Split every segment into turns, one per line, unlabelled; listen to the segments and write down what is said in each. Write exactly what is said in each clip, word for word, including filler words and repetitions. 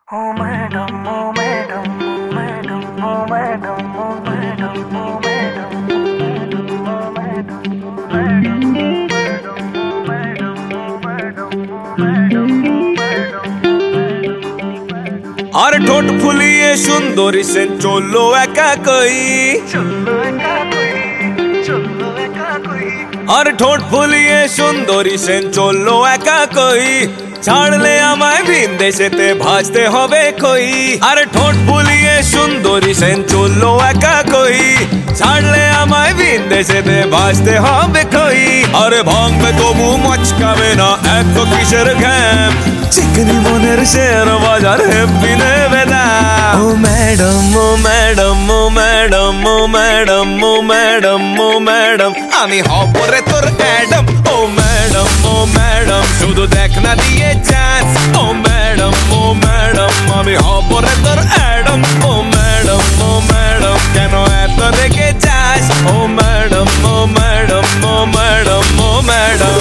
Oh madam, oh madam, oh madam, oh madam, oh madam, oh madam, oh madam, oh madam.
আর ঠোঁট ফুলিয়ে সুন্দরী সেন চললো একা কই
চলো একা কই, চলো একা কই।
আর ঠোঁট ফুলিয়ে সুন্দরী সেন চললো একা কই ছাড়লে আমায় ভিন দেশেতে ভাসতে হবে কই আর ঠোঁট ফুলিয়ে সুন্দরী সেন চললো একা কই ছাড়লে আমায় ভিন দেশেতে ভাসতে হবে কই আরে ভাঙবে তবু মচকাবে না এত কিসের ঘ্যাম চিকনি মনের শেয়ার বাজার হেব্বি নেবে না ও ম্যাডাম ও ম্যাডাম ও ম্যাডাম ও ম্যাডাম ও ম্যাডাম ও ম্যাডাম আমি হব রে তোর অ্যাডাম ও ম্যাডাম ও ম্যাডাম শুধু দেখ না দিয়ে চান্স ও ম্যাডাম ও ম্যাডাম আমি হব রে তোর অ্যাডাম ও ম্যাডাম ও ম্যাডাম কেন এত রেগে যাস ও ম্যাডাম ও ম্যাডাম ও ম্যাডাম ও ম্যাডাম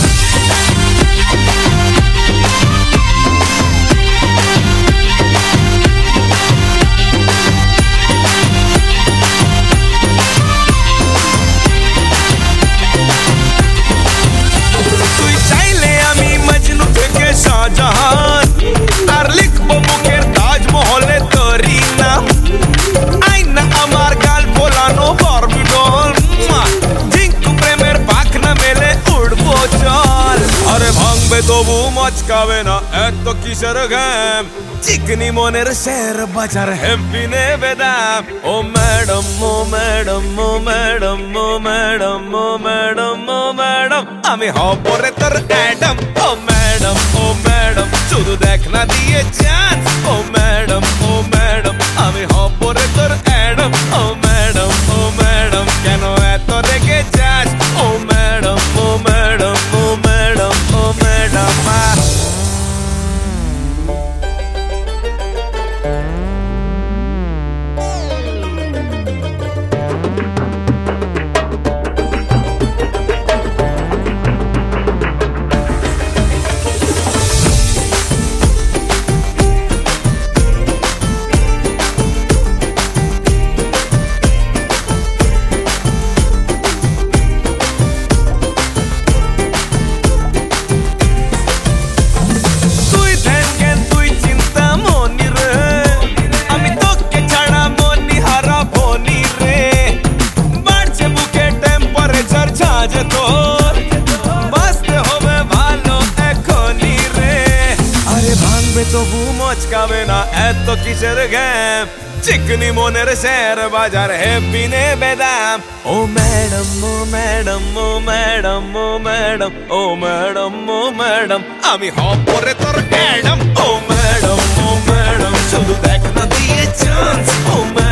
শাহজাহান আর লিখবো মুখের তাজমহলে তরি নাম আইনা আমার গাল ফোলানো বরবিডল ঝিঙ্কু প্রেমের পাখ না মেলে উড়বো চল আরে ভাঙবে তবু মচকাবে না এত কিসের ঘ্যাম চিকনি মনের শের বাজার হেব্বি নেবে দাম ও ম্যাডাম ও ম্যাডাম ও ম্যাডাম ও ম্যাডাম ও ম্যাডাম ও ম্যাডাম আমি হব রে তোর অ্যাডাম ও ম্যাডাম ও ম্যাডাম শুধু দেখ না দিয়ে চান্স ও ম্যাডাম ও ম্যাডাম আমি হব রে তোর অ্যাডাম ও ম্যাডাম ও ম্যাডাম কেন এত রেগে যাস ও ম্যাডাম ও ম্যাডাম ও ম্যাডাম ও ম্যাডাম তবু মচকাবে না এত কিসের ঘ্যাম চিকনি মনের শেয়ার বাজার হেব্বি নেবে দাম ও ম্যাডাম ও ম্যাডাম ও ম্যাডাম ও ম্যাডাম ও ম্যাডাম ও ম্যাডাম আমি হব রে তোর অ্যাডাম ও ম্যাডাম ও ম্যাডাম শুধু দেখ না দিয়ে চান্স ও